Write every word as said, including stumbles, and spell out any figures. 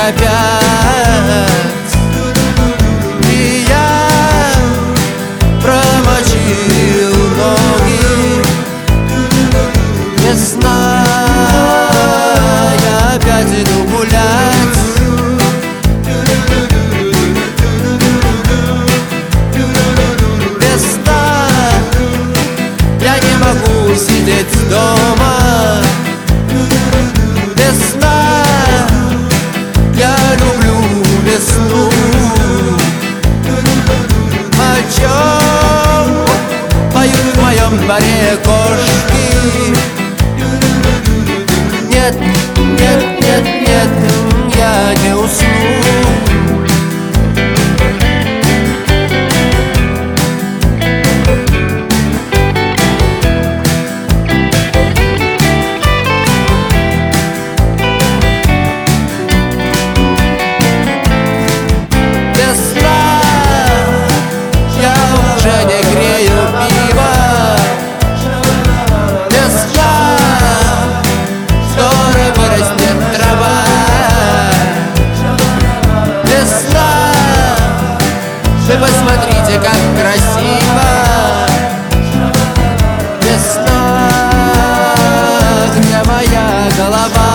опять, и я промочил ноги. Весна, я опять иду гулять. Весна, я не могу сидеть дома. Весна, я люблю весну. О чем поют в моем дворе кошки? Нет, нет, нет, нет, я не усну. Вы посмотрите, как красиво. Весна, где моя голова?